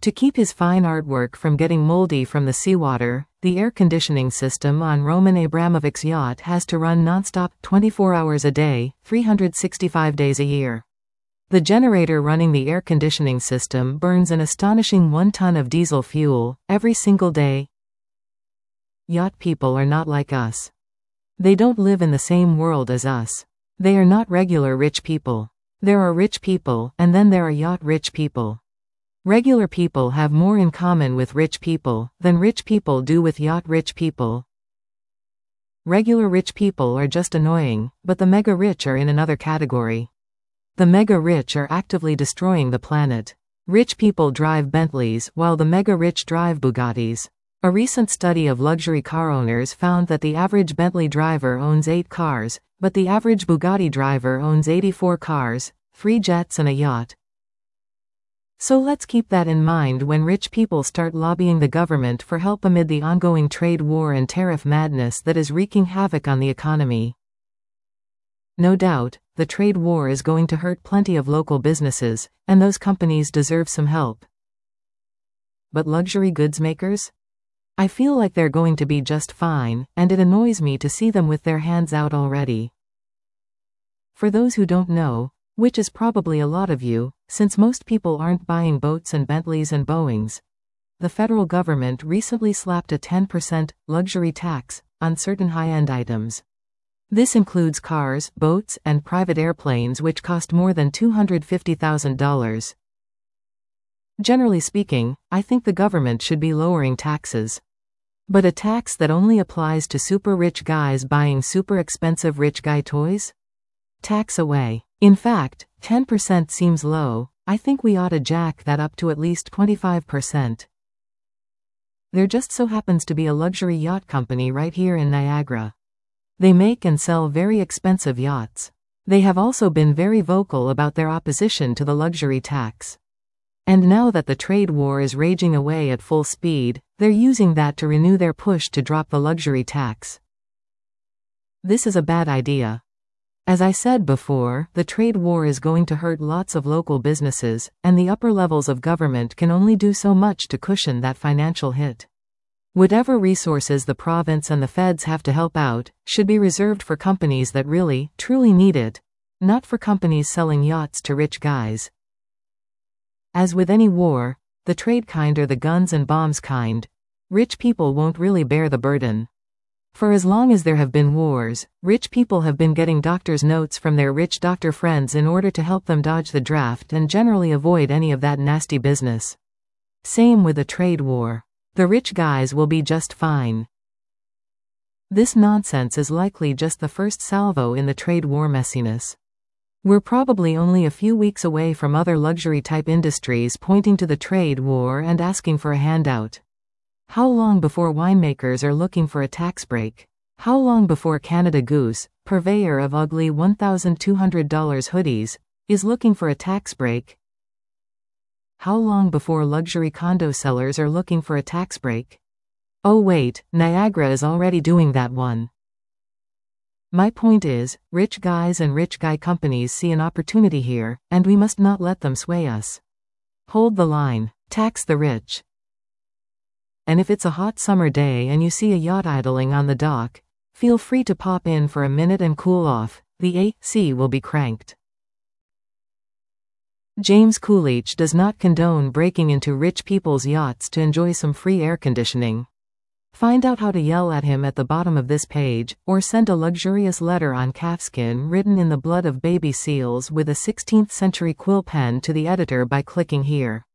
To keep his fine artwork from getting moldy from the seawater, the air conditioning system on Roman Abramovich's yacht has to run nonstop 24 hours a day, 365 days a year. The generator running the air conditioning system burns an astonishing 1 ton of diesel fuel every single day. Yacht people are not like us. They don't live in the same world as us. They are not regular rich people. There are rich people, and then there are yacht rich people. Regular people have more in common with rich people than rich people do with yacht rich people. Regular rich people are just annoying, but the mega rich are in another category. The mega rich are actively destroying the planet. Rich people drive Bentleys while the mega rich drive Bugattis. A recent study of luxury car owners found that the average Bentley driver owns 8 cars, but the average Bugatti driver owns 84 cars, 3 jets and a yacht. So let's keep that in mind when rich people start lobbying the government for help amid the ongoing trade war and tariff madness that is wreaking havoc on the economy. No doubt, the trade war is going to hurt plenty of local businesses, and those companies deserve some help. But luxury goods makers? I feel like they're going to be just fine, and it annoys me to see them with their hands out already. For those who don't know, which is probably a lot of you, since most people aren't buying boats and Bentleys and Boeings, the federal government recently slapped a 10% luxury tax on certain high-end items. This includes cars, boats, and private airplanes which cost more than $250,000. Generally speaking, I think the government should be lowering taxes. But a tax that only applies to super rich guys buying super expensive rich guy toys? Tax away. In fact, 10% seems low. I think we ought to jack that up to at least 25%. There just so happens to be a luxury yacht company right here in Niagara. They make and sell very expensive yachts. They have also been very vocal about their opposition to the luxury tax. And now that the trade war is raging away at full speed, they're using that to renew their push to drop the luxury tax. This is a bad idea. As I said before, the trade war is going to hurt lots of local businesses, and the upper levels of government can only do so much to cushion that financial hit. Whatever resources the province and the feds have to help out, should be reserved for companies that really, truly need it, not for companies selling yachts to rich guys. As with any war, the trade kind or the guns and bombs kind, rich people won't really bear the burden. For as long as there have been wars, rich people have been getting doctor's notes from their rich doctor friends in order to help them dodge the draft and generally avoid any of that nasty business. Same with the trade war. The rich guys will be just fine. This nonsense is likely just the first salvo in the trade war messiness. We're probably only a few weeks away from other luxury-type industries pointing to the trade war and asking for a handout. How long before winemakers are looking for a tax break? How long before Canada Goose, purveyor of ugly $1,200 hoodies, is looking for a tax break? How long before luxury condo sellers are looking for a tax break? Oh wait, Niagara is already doing that one. My point is, rich guys and rich guy companies see an opportunity here, and we must not let them sway us. Hold the line. Tax the rich. And if it's a hot summer day and you see a yacht idling on the dock, feel free to pop in for a minute and cool off. The AC will be cranked. James Coolidge does not condone breaking into rich people's yachts to enjoy some free air conditioning. Find out how to yell at him at the bottom of this page, or send a luxurious letter on calfskin written in the blood of baby seals with a 16th century quill pen to the editor by clicking here.